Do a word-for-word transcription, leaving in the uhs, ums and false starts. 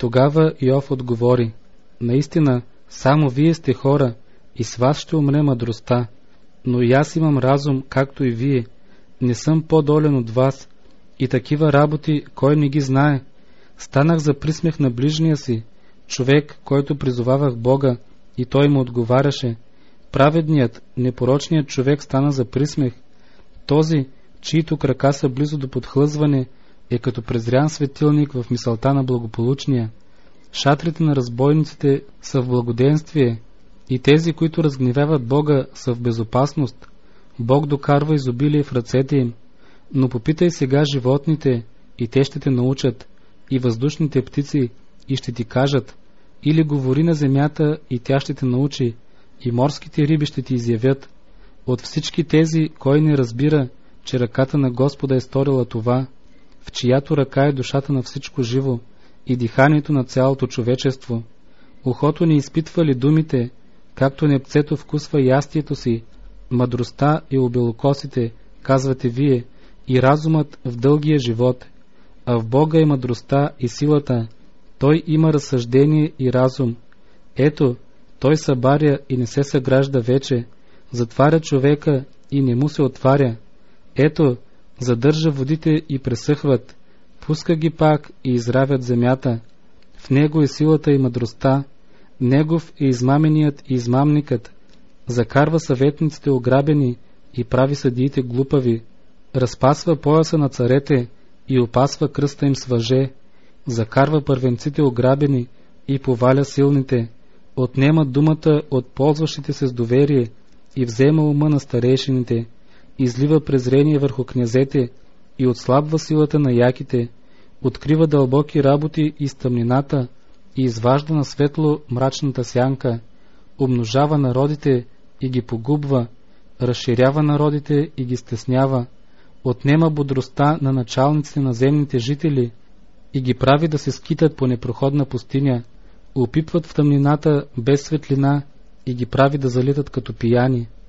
Тогава Йов отговори: наистина, само вие сте хора, и с вас ще умре мъдростта, но и аз имам разум, както и вие. Не съм по-долен от вас, и такива работи кой не ги знае. Станах за присмех на ближния си, човек, който призовавах Бога, и той му отговаряше. Праведният, непорочният човек стана за присмех. Този, чието крака са близо до подхлъзване, е като презрян светилник в мисълта на благополучния. Шатрите на разбойниците са в благоденствие, и тези, които разгневяват Бога, са в безопасност. Бог докарва изобилие в ръцете им. Но попитай сега животните, и те ще те научат, и въздушните птици, и ще ти кажат, или говори на земята, и тя ще те научи, и морските риби ще ти изявят. От всички тези, кой не разбира, че ръката на Господа е сторила това, в чиято ръка е душата на всичко живо и диханието на цялото човечество. Ухото не изпитва ли думите, както непцето вкусва ястието си, мъдростта и обелокосите, казвате вие, и разумът в дългия живот, а в Бога е мъдростта и силата, той има разсъждение и разум. Ето, той събаря и не се съгражда вече, затваря човека и не му се отваря. Ето, задържа водите и пресъхват, пуска ги пак и изравят земята. В него е силата и мъдростта, негов е измаменият и измамникът, закарва съветниците ограбени и прави съдиите глупави, разпасва пояса на царете и опасва кръста им с въже, закарва първенците ограбени и поваля силните, отнема думата от ползващите се с доверие и взема ума на старейшините, излива презрение върху князете и отслабва силата на яките, открива дълбоки работи из тъмнината и изважда на светло мрачната сянка, умножава народите и ги погубва, разширява народите и ги стеснява, отнема бодростта на началниците на земните жители и ги прави да се скитат по непроходна пустиня, опипват в тъмнината без светлина и ги прави да залитат като пияни.